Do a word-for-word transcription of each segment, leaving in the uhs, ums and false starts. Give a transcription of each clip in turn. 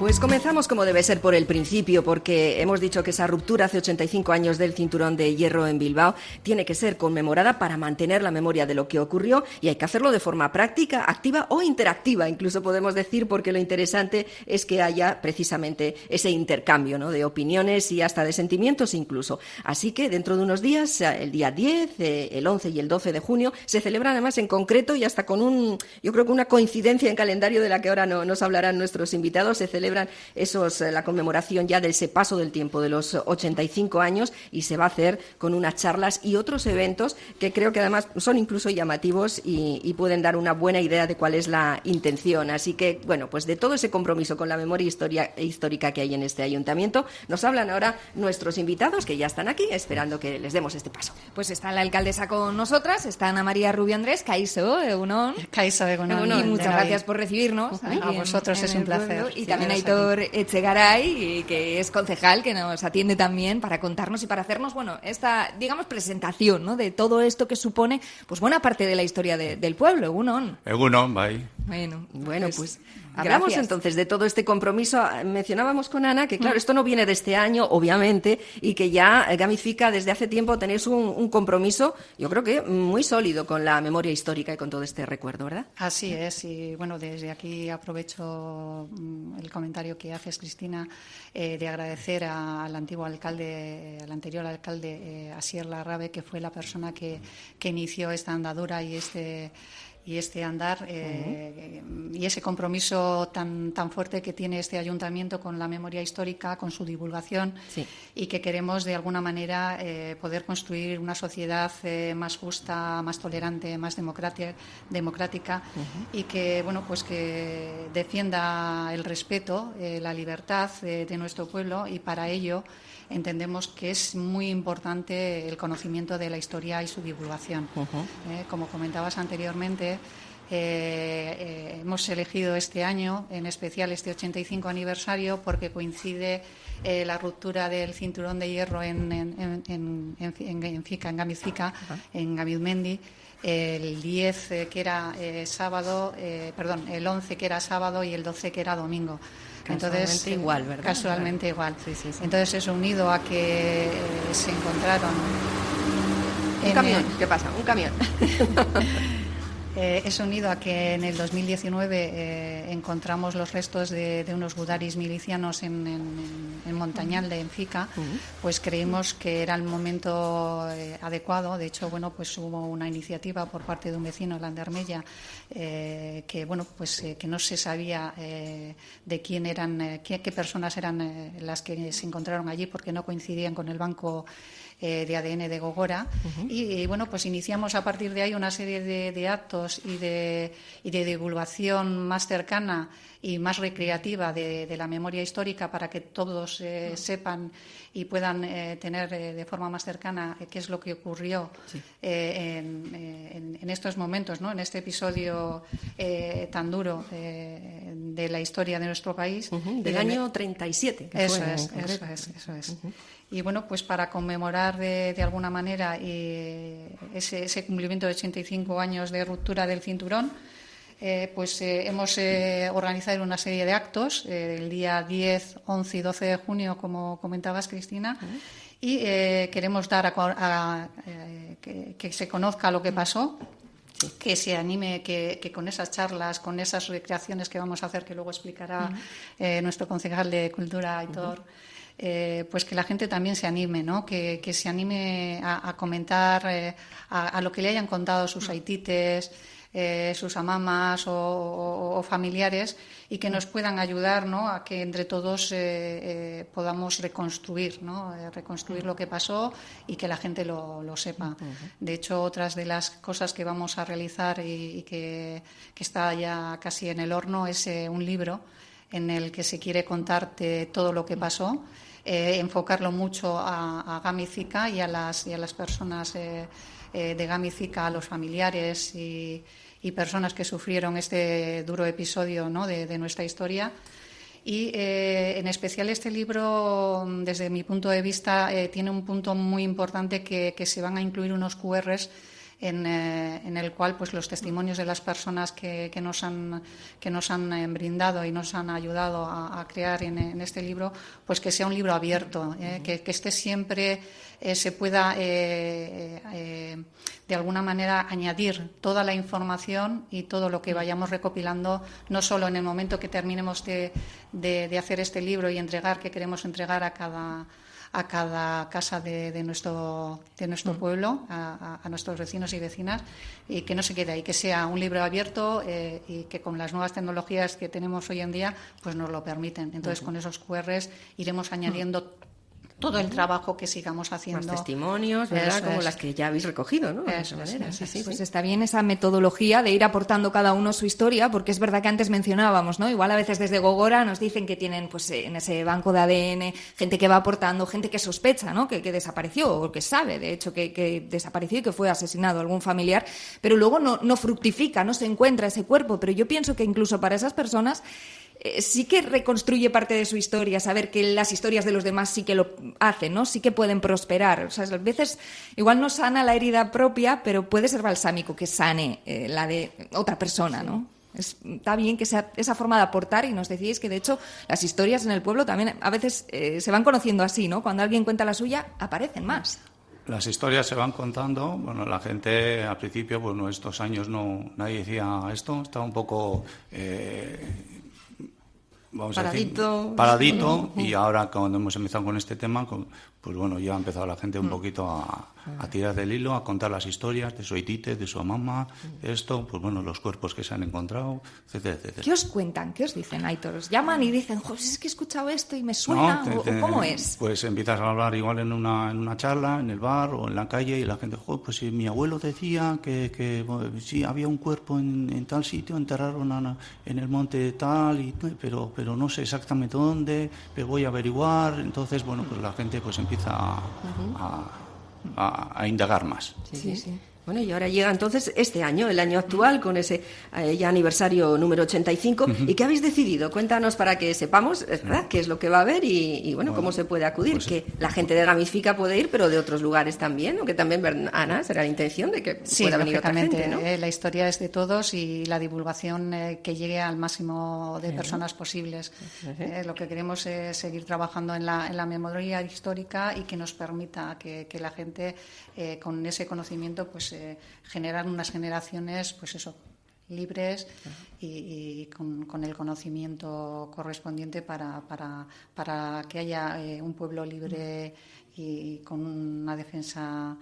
Pues comenzamos como debe ser por el principio, porque hemos dicho que esa ruptura hace ochenta y cinco años del cinturón de hierro en Bilbao tiene que ser conmemorada para mantener la memoria de lo que ocurrió, y hay que hacerlo de forma práctica, activa o interactiva, incluso podemos decir, porque lo interesante es que haya precisamente ese intercambio, ¿no?, de opiniones y hasta de sentimientos incluso. Así que dentro de unos días, el día diez, el once y el doce de junio, se celebran además en concreto y hasta con un, yo creo que una coincidencia en calendario de la que ahora no, nos hablarán nuestros invitados. Se celebra celebran esos, la conmemoración ya de ese paso del tiempo de los ochenta y cinco años, y se va a hacer con unas charlas y otros eventos que creo que además son incluso llamativos y, y pueden dar una buena idea de cuál es la intención. Así que, bueno, pues de todo ese compromiso con la memoria historia, histórica que hay en este ayuntamiento, nos hablan ahora nuestros invitados, que ya están aquí esperando que les demos este paso. Pues está la alcaldesa con nosotras, está Ana María Rubio Andrés, Caixo, Egunon. Caixo, Egunon. Y muchas gracias por recibirnos. Uh-huh. A vosotros en, en es un placer. Pueblo. Y sí, también Aitor Echegaray, que es concejal, que nos atiende también para contarnos y para hacernos, bueno, esta, digamos, presentación, ¿no?, de todo esto que supone, pues, buena parte de la historia de, del pueblo. Egunon. Egunon, bye. Bueno, bueno, pues... Hablamos gracias. Entonces de todo este compromiso. Mencionábamos con Ana que, claro, esto no viene de este año, obviamente, y que ya Gamifica desde hace tiempo tenéis un, un compromiso, yo creo que muy sólido con la memoria histórica y con todo este recuerdo, ¿verdad? Así es, y bueno, desde aquí aprovecho el comentario que haces, Cristina, eh, de agradecer a, al antiguo alcalde, al anterior alcalde, eh, Asier Larrabe, que fue la persona que, que inició esta andadura y este... y este andar eh, uh-huh. y ese compromiso tan tan fuerte que tiene este ayuntamiento con la memoria histórica, con su divulgación, sí. y que queremos de alguna manera eh, poder construir una sociedad eh, más justa, más tolerante, más democrática, democrática uh-huh. y que bueno pues que defienda el respeto, eh, la libertad eh, de nuestro pueblo, y para ello entendemos que es muy importante el conocimiento de la historia y su divulgación. Uh-huh. Eh, como comentabas anteriormente, eh, eh, hemos elegido este año, en especial este ochenta y cinco aniversario, porque coincide eh, la ruptura del cinturón de hierro en, en, en, en, en, en Fica, en Gamifica, uh-huh. en Gamizmendi, el diez eh, que era eh, sábado, eh, perdón, el once que era sábado y el doce que era domingo. Casualmente Entonces, igual, ¿verdad? Casualmente igual. Sí, sí, sí. Entonces, eso unido a que eh, se encontraron... Un camión, el... ¿qué pasa? Un camión. eh, es unido a que en el dos mil diecinueve eh, encontramos los restos de, de unos gudaris milicianos en, en, en Montañalde, en Fica, uh-huh. pues creímos que era el momento eh, adecuado. De hecho, bueno, pues hubo una iniciativa por parte de un vecino, Landermella, eh, que bueno, pues eh, que no se sabía eh, de quién eran, eh, qué, qué personas eran eh, las que se encontraron allí, porque no coincidían con el banco eh, de A D N de Gogora. Uh-huh. y, y bueno, pues iniciamos a partir de ahí una serie de, de actos y de, y de divulgación más cercana y más recreativa de, de la memoria histórica, para que todos eh, uh-huh. sepan y puedan eh, tener eh, de forma más cercana eh, qué es lo que ocurrió sí. eh, en, en, en estos momentos, ¿no?, en este episodio eh, tan duro eh, de la historia de nuestro país. Uh-huh. Del año treinta y siete. Que eso, fue, es, eso es, eso es. Uh-huh. Y bueno, pues para conmemorar de, de alguna manera eh, ese, ese cumplimiento de ochenta y cinco años de ruptura del cinturón, Eh, pues eh, hemos eh, organizado una serie de actos eh, el día diez, once y doce de junio, como comentabas, Cristina, uh-huh. y eh, queremos dar a, a, a eh, que, que se conozca lo que pasó, sí. que se anime, que, que con esas charlas, con esas recreaciones que vamos a hacer, que luego explicará uh-huh. eh, nuestro concejal de Cultura, Aitor, uh-huh. Eh, pues que la gente también se anime, ¿no? Que, que se anime a, a comentar eh, a, a lo que le hayan contado sus aitites, eh, sus amamas o, o, o familiares, y que nos puedan ayudar, ¿no?, a que entre todos eh, eh, podamos reconstruir, ¿no? Eh, reconstruir lo que pasó y que la gente lo, lo sepa. De hecho, otras de las cosas que vamos a realizar y, y que, que está ya casi en el horno es eh, un libro en el que se quiere contarte todo lo que pasó. Eh, enfocarlo mucho a, a Gamifica y a las, y a las personas eh, eh, de Gamifica, a los familiares y, y personas que sufrieron este duro episodio, ¿no?, de, de nuestra historia. Y eh, en especial este libro, desde mi punto de vista, eh, tiene un punto muy importante, que, que se van a incluir unos cu erres en, eh, en el cual pues los testimonios de las personas que, que nos han que nos han eh, brindado y nos han ayudado a, a crear en, en este libro, pues que sea un libro abierto, eh, que, que esté siempre eh, se pueda eh, eh, de alguna manera añadir toda la información y todo lo que vayamos recopilando, no solo en el momento que terminemos de, de, de hacer este libro y entregar, que queremos entregar a cada a cada casa de, de nuestro de nuestro pueblo, a, a nuestros vecinos y vecinas, y que no se quede ahí, que sea un libro abierto eh, y que con las nuevas tecnologías que tenemos hoy en día pues nos lo permiten. Entonces, con esos cu erres iremos añadiendo todo el trabajo que sigamos haciendo. Más testimonios, ¿verdad? Eso Como es. las que ya habéis recogido, ¿no? De Eso esa es, manera. sí, Sí, sí, Pues sí. está bien esa metodología de ir aportando cada uno su historia, porque es verdad que antes mencionábamos, ¿no? Igual a veces desde Gogora nos dicen que tienen, pues, en ese banco de A D N, gente que va aportando, gente que sospecha, ¿no? Que, que desapareció, o que sabe, de hecho, que, que desapareció y que fue asesinado algún familiar, pero luego no, no fructifica, no se encuentra ese cuerpo. Pero yo pienso que incluso para esas personas Eh, sí que reconstruye parte de su historia, saber que las historias de los demás sí que lo hacen, ¿no? Sí que pueden prosperar. O sea, a veces igual no sana la herida propia, pero puede ser balsámico que sane eh, la de otra persona, ¿no? Es, está bien que sea esa forma de aportar, y nos decíais que, de hecho, las historias en el pueblo también a veces eh, se van conociendo así, ¿no? Cuando alguien cuenta la suya, aparecen más. Las historias se van contando. Bueno, la gente al principio, bueno, estos años no nadie decía esto, estaba un poco... Eh, Vamos Paradito. A decir, paradito, y ahora cuando hemos empezado con este tema, con, pues bueno, ya ha empezado la gente un poquito a, a tirar del hilo, a contar las historias de su aitite, de su mamá, esto, pues bueno, los cuerpos que se han encontrado, etcétera, etcétera. ¿Qué os cuentan? ¿Qué os dicen, Aitor? ¿Os llaman y dicen, joder, es que he escuchado esto y me suena? No, te, te, ¿O cómo es? Pues empiezas a hablar igual en una, en una charla, en el bar o en la calle, y la gente, joder, pues si mi abuelo decía que, que bueno, sí, había un cuerpo en, en tal sitio, enterraron a, en el monte tal, y, pero, pero no sé exactamente dónde, pero voy a averiguar. Entonces, bueno, pues la gente pues empieza a, a, a, a indagar más. Sí, sí, sí. Bueno, y ahora llega entonces este año, el año actual, con ese eh, ya aniversario número ochenta y cinco. Uh-huh. ¿Y qué habéis decidido? Cuéntanos para que sepamos, ¿verdad?, qué es lo que va a haber y, y bueno, bueno, cómo se puede acudir. Pues, que la gente de Gamifica puede ir, pero de otros lugares también, o que también, Ana, será la intención de que sí, pueda venir otra gente, ¿no? Eh, la historia es de todos y la divulgación eh, que llegue al máximo de uh-huh. personas posibles. Uh-huh. Eh, lo que queremos es seguir trabajando en la, en la memoria histórica y que nos permita que, que la gente, eh, con ese conocimiento, pues eh, generar unas generaciones, pues eso, libres y, y con, con el conocimiento correspondiente para, para, para que haya eh, un pueblo libre y con una defensa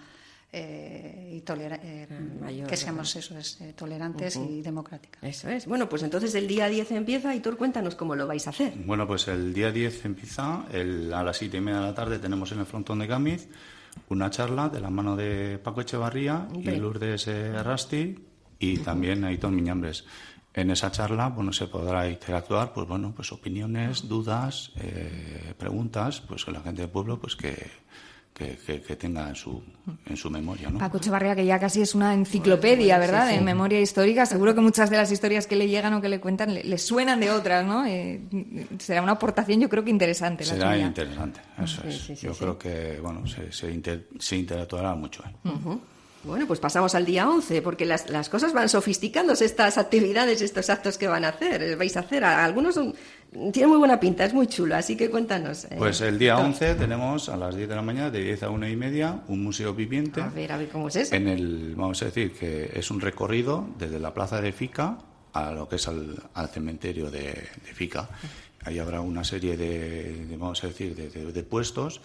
eh, y tolera, eh, Mayor, que seamos eso, es, eh, tolerantes uh-huh. y democráticas. Eso es. Bueno, pues entonces el día diez empieza, y tú cuéntanos cómo lo vais a hacer. Bueno, pues el día diez empieza, el, a las siete y media de la tarde tenemos en el frontón de Gamiz una charla de la mano de Paco Echevarría y Lourdes eh, Rasti y también Aitor Miñambres. En esa charla, bueno, se podrá interactuar, pues bueno, pues opiniones, dudas, eh, preguntas, pues que la gente del pueblo, pues que Que, que, que tenga en su, en su memoria, ¿no? Paco Echevarría, que ya casi es una enciclopedia, ¿verdad?, sí, sí. de memoria histórica. Seguro que muchas de las historias que le llegan o que le cuentan le, le suenan de otras, ¿no? Eh, será una aportación, yo creo que interesante. Será la interesante, eso sí, es. Sí, sí, yo sí. creo que, bueno, se, se, inter, se interactuará mucho. ¿eh? Uh-huh. Bueno, pues pasamos al día once, porque las, las cosas van sofisticándose, estas actividades, estos actos que van a hacer, vais a hacer. Algunos son, tienen muy buena pinta, es muy chulo, así que cuéntanos. Eh, pues el día once tenemos a las diez de la mañana, de diez a una y media, un museo viviente. A ver, a ver cómo es eso. En el, vamos a decir que es un recorrido desde la plaza de Fica a lo que es al, al cementerio de, de Fica. Ahí habrá una serie de, de vamos a decir, de, de, de puestos.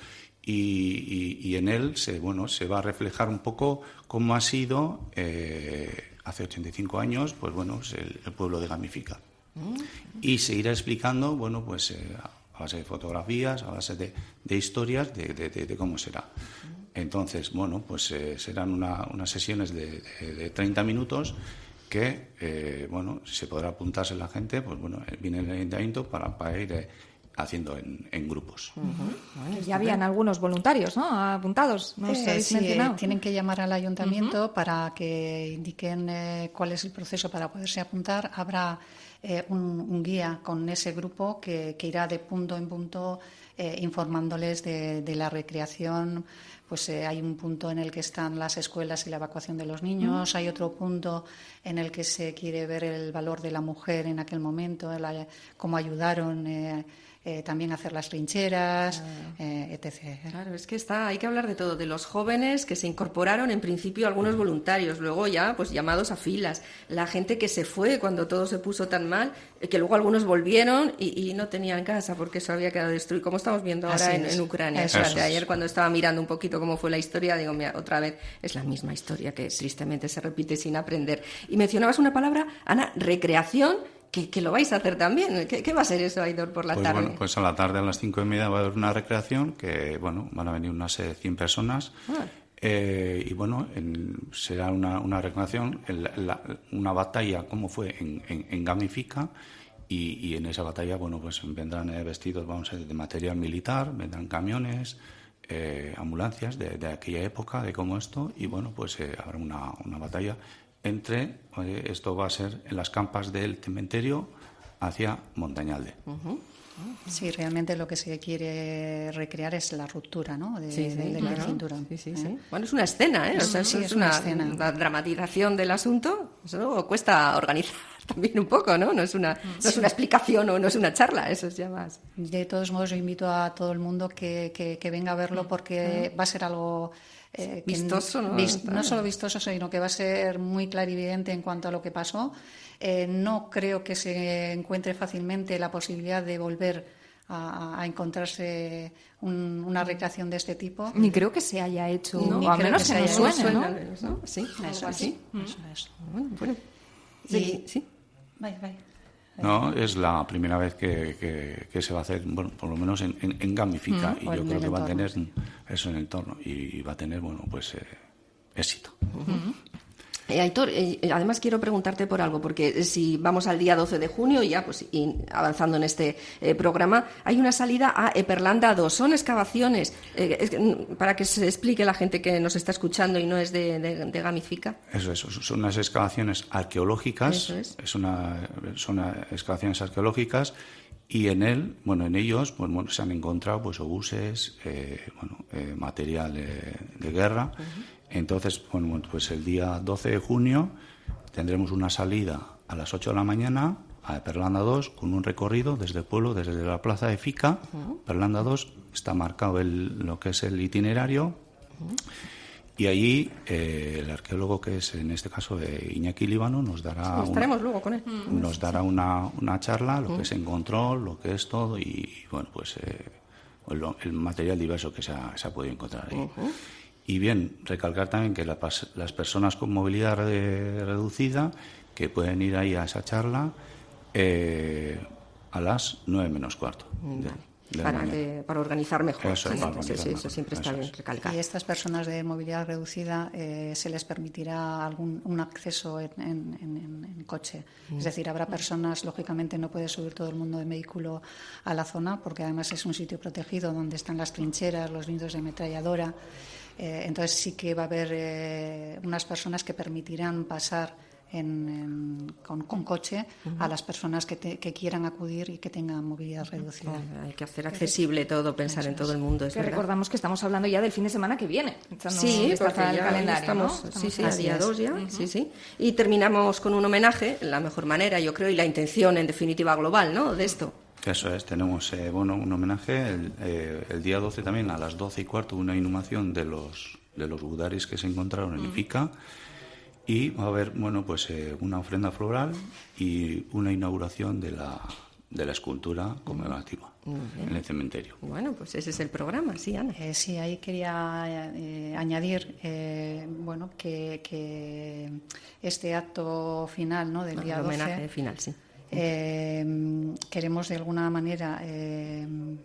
Y, y, y en él se, bueno, se va a reflejar un poco cómo ha sido eh, hace ochenta y cinco años, pues bueno, el, el pueblo de Gamifica. Mm. Y se irá explicando, bueno, pues eh, a base de fotografías, a base de, de historias de, de, de, de cómo será. Entonces, bueno, pues eh, serán una, unas sesiones de, de, de treinta minutos que, eh, bueno, se podrá apuntarse la gente, pues bueno, viene el ayuntamiento para, para ir Eh, haciendo en, en grupos. Uh-huh. Bueno, ya habían algunos voluntarios, ¿no?, apuntados. ¿No os habéis sí, mencionado? Eh, tienen que llamar al ayuntamiento uh-huh. para que indiquen eh, cuál es el proceso para poderse apuntar. Habrá eh, un, un guía con ese grupo que, que irá de punto en punto eh, informándoles de, de la recreación, pues eh, hay un punto en el que están las escuelas y la evacuación de los niños, mm. hay otro punto en el que se quiere ver el valor de la mujer en aquel momento, la, cómo ayudaron eh, Eh, también hacer las trincheras, claro. eh, etcétera. Claro, es que está, hay que hablar de todo, de los jóvenes que se incorporaron, en principio algunos voluntarios, luego ya pues llamados a filas, la gente que se fue cuando todo se puso tan mal, eh, que luego algunos volvieron y, y no tenían casa porque eso había quedado destruido, como estamos viendo ahora en, en Ucrania. Eso o sea, es. Ayer cuando estaba mirando un poquito cómo fue la historia, digo, mira, otra vez es la misma historia que tristemente se repite sin aprender. Y mencionabas una palabra, Ana, recreación. Que, que lo vais a hacer también. ¿Qué, qué va a ser eso, Aitor, por la pues tarde? Bueno, pues a la tarde a las cinco y media va a haber una recreación que, bueno, van a venir unas eh, cien personas. Ah. Eh, y, bueno, en, será una, una recreación, en la, una batalla como fue en, en, en Gamifica. Y, y en esa batalla, bueno, pues vendrán eh, vestidos, vamos a decir, de material militar, vendrán camiones, eh, ambulancias de, de aquella época, de cómo esto. Y, bueno, pues eh, habrá una, una batalla entre, oye, esto va a ser en las campas del cementerio hacia Montañalde. Uh-huh. Sí, realmente lo que se quiere recrear es la ruptura, ¿no? De, sí, sí, de, del claro. cinturón. Sí, sí, sí. ¿Eh? Bueno, es una escena, ¿eh? O sea, sí, es, es una, una escena. Una dramatización del asunto. Eso cuesta organizar también un poco, ¿no? No es una, no es una explicación o no es una charla, eso es ya más. De todos modos, yo invito a todo el mundo que, que, que venga a verlo porque uh-huh. va a ser algo... Eh, vistoso, ¿no? Vist, no solo vistoso, sino que va a ser muy clarividente en cuanto a lo que pasó. Eh, no creo que se encuentre fácilmente la posibilidad de volver a, a encontrarse un, una recreación de este tipo. Ni creo que se haya hecho, no, o al menos que, que nos suene, suena, ¿no? ¿no? Sí, eso es. Sí. Eso es. Bueno, bueno. Y, sí, sí. Vaya, vaya. No, es la primera vez que, que, que se va a hacer, bueno, por lo menos en, en, en Gamifica, mm, y yo creo que va a tener eso en el entorno y va a tener, bueno, pues eh, éxito. Uh-huh. Eh, Aitor, eh, además quiero preguntarte por algo, porque si vamos al día doce de junio, ya pues y avanzando en este eh, programa, hay una salida a Eperlanda dos. Son excavaciones, eh, es, para que se explique la gente que nos está escuchando y no es de, de, de Gamifica. Eso es, son unas excavaciones arqueológicas, Eso es. Es una, son excavaciones arqueológicas. Y en él, bueno, en ellos, pues, bueno, se han encontrado pues obuses, eh, bueno, eh, material eh, de guerra. Uh-huh. Entonces, bueno, pues el día doce de junio tendremos una salida a las ocho de la mañana a Eperlanda dos con un recorrido desde el pueblo, desde la plaza de Fica. Uh-huh. Eperlanda dos está marcado el, lo que es el itinerario. Uh-huh. Y allí eh, el arqueólogo, que es en este caso eh, Iñaki Líbano, nos dará, sí, estaremos una, luego con él. Nos dará una, una charla, lo uh-huh. que se encontró, lo que es todo y, bueno, pues eh, el, el material diverso que se ha, se ha podido encontrar ahí. Uh-huh. Y bien, recalcar también que la, las personas con movilidad re, reducida que pueden ir ahí a esa charla eh, a las nueve menos cuarto. Uh-huh. De, Para, que, para organizar mejor. Eso, sí, para sí, organizar sí, mejor. Eso siempre está eso bien es. recalcar. Y a estas personas de movilidad reducida eh, se les permitirá algún un acceso en, en, en, en coche. Mm. Es decir, habrá personas, lógicamente no puede subir todo el mundo en vehículo a la zona, porque además es un sitio protegido donde están las trincheras, los nidos de ametralladora. Eh, entonces sí que va a haber eh, unas personas que permitirán pasar En, en, con, con coche uh-huh. a las personas que, te, que quieran acudir y que tengan movilidad reducida. Oh, hay que hacer accesible todo, pensar en todo el mundo. Es que verdad. recordamos que estamos hablando ya del fin de semana que viene. Sí, porque ya calendario, estamos, ¿no? estamos sí, sí, a día dos ya. Uh-huh. Sí, sí. Y terminamos con un homenaje, la mejor manera, yo creo, y la intención, en definitiva, global, ¿no?, de esto. Eso es, tenemos eh, bueno, un homenaje el, eh, el día doce también a las doce y cuarto, una inhumación de los, de los gudaris que se encontraron en uh-huh. Ifica. Y va a haber, bueno, pues eh, una ofrenda floral y una inauguración de la, de la escultura conmemorativa en el cementerio. Bueno, pues ese es el programa, sí, Ana. Eh, sí, ahí quería eh, añadir, eh, bueno, que, que este acto final, ¿no?, del no, día el homenaje doce, final, sí. Eh, queremos de alguna manera eh,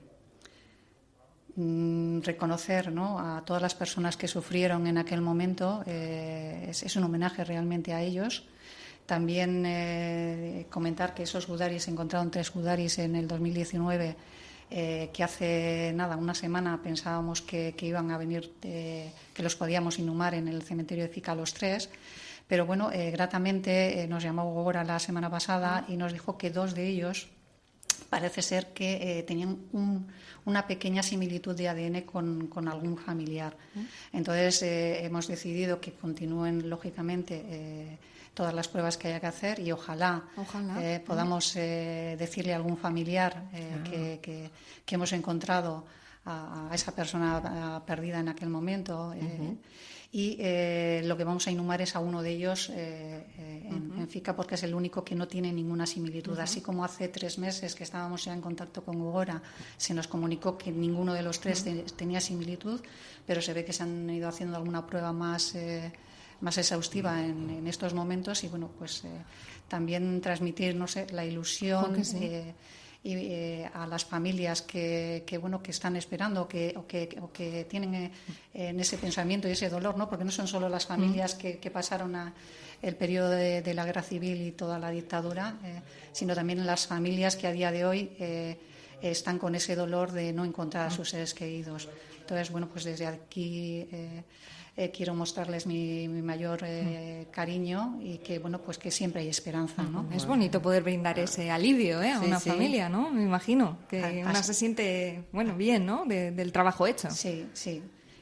reconocer, ¿no?, a todas las personas que sufrieron en aquel momento. Eh, es, es un homenaje realmente a ellos. También eh, comentar que esos gudaris, se encontraron tres gudaris en el dos mil diecinueve, eh, que hace nada, una semana pensábamos que, que iban a venir, eh, que los podíamos inhumar en el cementerio de Fica los tres. Pero bueno, eh, gratamente eh, nos llamó Gogora la semana pasada y nos dijo que dos de ellos parece ser que eh, tenían un, una pequeña similitud de A D N con, con algún familiar. Entonces, eh, hemos decidido que continúen, lógicamente, eh, todas las pruebas que haya que hacer y ojalá, ojalá. Eh, podamos eh, decirle a algún familiar eh, claro. que, que, que hemos encontrado a, a esa persona perdida en aquel momento. Eh, uh-huh. Y eh, lo que vamos a inhumar es a uno de ellos eh, eh, en, uh-huh. en FICA, porque es el único que no tiene ninguna similitud. Uh-huh. Así como hace tres meses que estábamos ya en contacto con Gogora, se nos comunicó que ninguno de los tres uh-huh. te, tenía similitud, pero se ve que se han ido haciendo alguna prueba más, eh, más exhaustiva en, en estos momentos y, bueno, pues eh, también transmitir, no sé, la ilusión okay, sí. eh, y eh, a las familias que, que bueno que están esperando que, o, que, o que tienen eh, en ese pensamiento y ese dolor, ¿no? Porque no son solo las familias que, que pasaron a el periodo de, de la guerra civil y toda la dictadura, eh, sino también las familias que a día de hoy eh, están con ese dolor de no encontrar a sus seres queridos. Entonces, bueno, pues desde aquí eh, eh, quiero mostrarles mi, mi mayor eh, cariño y que, bueno, pues que siempre hay esperanza, ¿no? Es bonito poder brindar ese alivio, ¿eh? a sí, una sí. familia, ¿no? Me imagino que a, una se siente, bueno, bien, ¿no? De, del trabajo hecho. Sí, sí.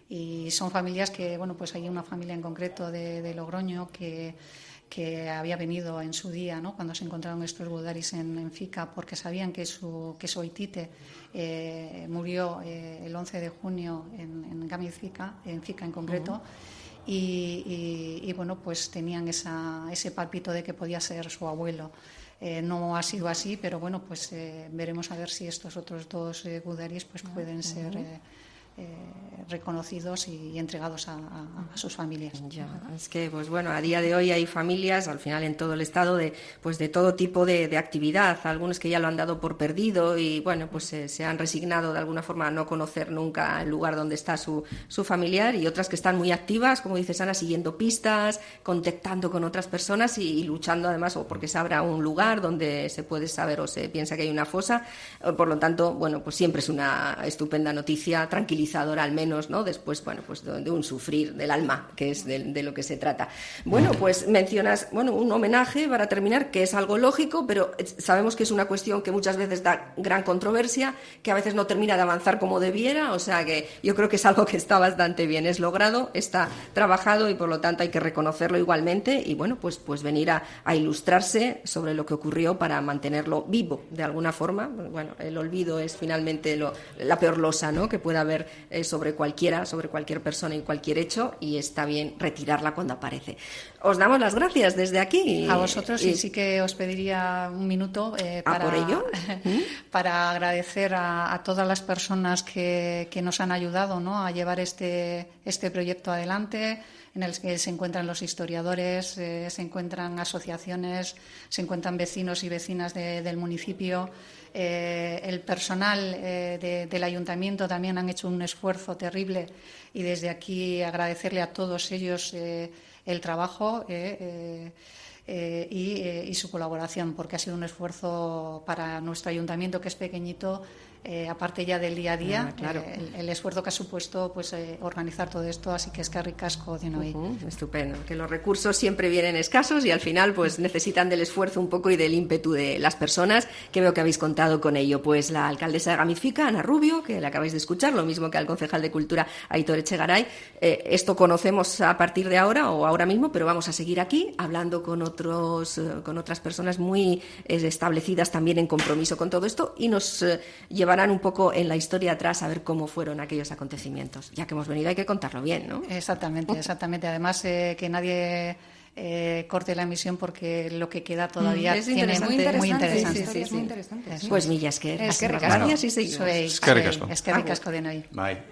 Y son familias que, bueno, pues hay una familia en concreto de, de Logroño que que había venido en su día, ¿no? Cuando se encontraron estos gudaris en, en FICA, porque sabían que su, que su oitite eh, murió eh, el once de junio en, en Gami FICA, en FICA en concreto, uh-huh. y, y, y bueno, pues tenían esa, ese palpito de que podía ser su abuelo. Eh, no ha sido así, pero bueno, pues eh, veremos a ver si estos otros dos eh, gudaris pues pueden uh-huh. ser eh, Eh, reconocidos y entregados a, a, a sus familias. Ya, es que, pues bueno, a día de hoy hay familias, al final en todo el estado, de pues de todo tipo de, de actividad, algunos que ya lo han dado por perdido y bueno, pues eh, se han resignado de alguna forma a no conocer nunca el lugar donde está su, su familiar, y otras que están muy activas, como dices Ana, siguiendo pistas, contactando con otras personas y, y luchando además, o porque se abra un lugar donde se puede saber o se piensa que hay una fosa. Por lo tanto, bueno, pues siempre es una estupenda noticia, tranquilizadora al menos, ¿no? Después, bueno, pues de, de un sufrir del alma, que es de, de lo que se trata. Bueno, pues mencionas, bueno, un homenaje para terminar, que es algo lógico, pero sabemos que es una cuestión que muchas veces da gran controversia, que a veces no termina de avanzar como debiera, o sea que yo creo que es algo que está bastante bien, es logrado, está trabajado y por lo tanto hay que reconocerlo igualmente y bueno, pues, pues venir a, a ilustrarse sobre lo que ocurrió para mantenerlo vivo de alguna forma. Bueno, el olvido es finalmente lo, la peor losa, ¿no?, que pueda haber Eh, sobre cualquiera, sobre cualquier persona y cualquier hecho, y está bien retirarla cuando aparece. Os damos las gracias desde aquí. A vosotros, y, y sí que os pediría un minuto eh, para, por ello? para agradecer a, a todas las personas que, que nos han ayudado, ¿no?, a llevar este, este proyecto adelante, en el que se encuentran los historiadores, eh, se encuentran asociaciones, se encuentran vecinos y vecinas de, del municipio. Eh, el personal eh, de, del ayuntamiento también han hecho un esfuerzo terrible y desde aquí agradecerle a todos ellos eh, el trabajo eh, eh, eh, y, eh, y su colaboración, porque ha sido un esfuerzo para nuestro ayuntamiento, que es pequeñito, eh, aparte ya del día a día, ah, claro. eh, el, el esfuerzo que ha supuesto pues eh, organizar todo esto, así que es que ricasco de hoy. Uh-huh, estupendo, que los recursos siempre vienen escasos y al final pues necesitan del esfuerzo un poco y del ímpetu de las personas, que veo que habéis contado con ello. Pues la alcaldesa de Gami FICA, Ana Rubio, que la acabáis de escuchar, lo mismo que al concejal de Cultura, Aitor Echegaray. Eh, esto conocemos a partir de ahora o ahora mismo, pero vamos a seguir aquí hablando con otros, eh, con otras personas muy eh, establecidas también en compromiso con todo esto y nos eh, llevarán un poco en la historia atrás a ver cómo fueron aquellos acontecimientos. Ya que hemos venido hay que contarlo bien, ¿no? Exactamente, exactamente. Además, eh, que nadie eh, corte la emisión, porque lo que queda todavía es tiene muy interesante. Muy interesante. Sí, sí, sí, sí. Muy interesante, sí. Pues mila esker. Eskerrik asko. Gracias y seguimos. Zuei, Eskerrik asko. eskerrik asko denoi. Bai.